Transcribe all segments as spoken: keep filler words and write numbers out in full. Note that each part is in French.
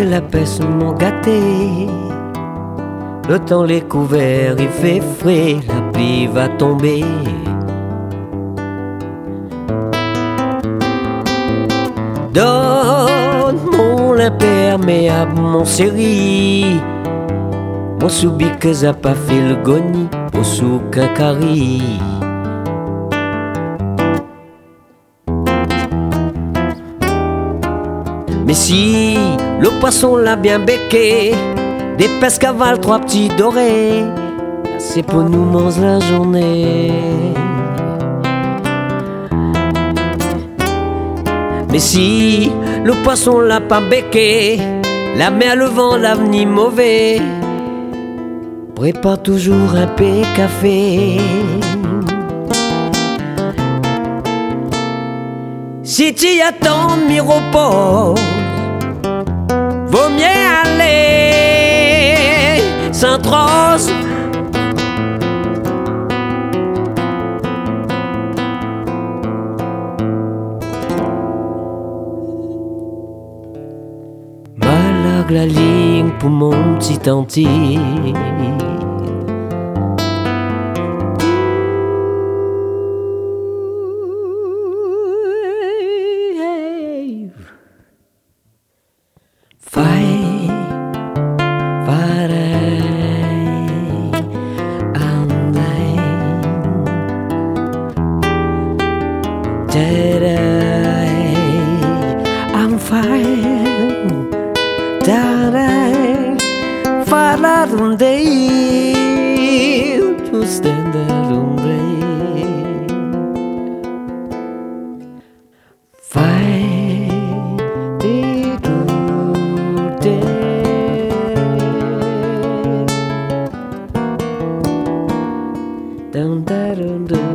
que la peste m'ont gâté. Le temps les couverts, il fait frais, la pluie va tomber. Donne mon imperméable, mon série, mon soubi que ça pas fait le goni, au sous cancari. Mais si le poisson l'a bien becqué, des pêches cavales, trois petits dorés, c'est pour nous manger la journée. Mais si le poisson l'a pas becqué, la mer, le vent, l'avenir mauvais, prépare toujours un peu café. Si tu attends de m'y repose, vaut mieux aller sans trosse. Malague la ligne pour mon petit anti. Fai, farai, andai, terai, I'm fine, terai, farai un day, to stand there un day, fai. Down there, down there,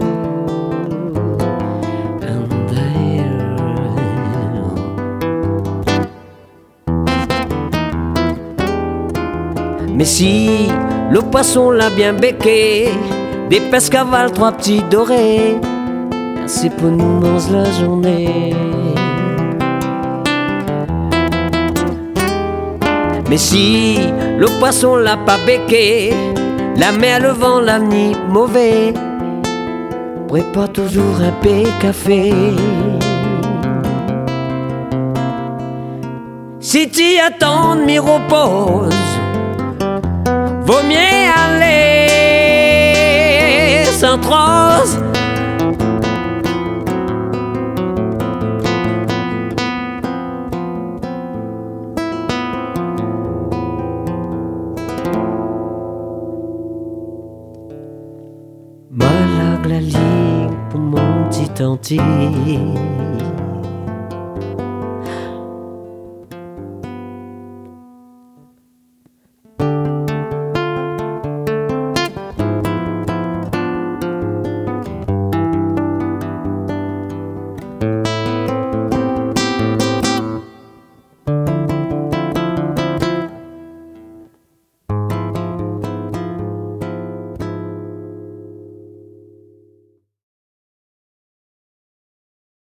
down there. Mais si le poisson l'a bien becqué, des pêches cavales, trois petits dorés, c'est pour nous manger la journée. Mais si le poisson l'a pas becqué, la mer, le vent, l'avenir mauvais, prépare toujours un peu café. Si tu attends de m'y repose, vaut mieux aller sans trosse. Malague la ligne pour mon petit anti.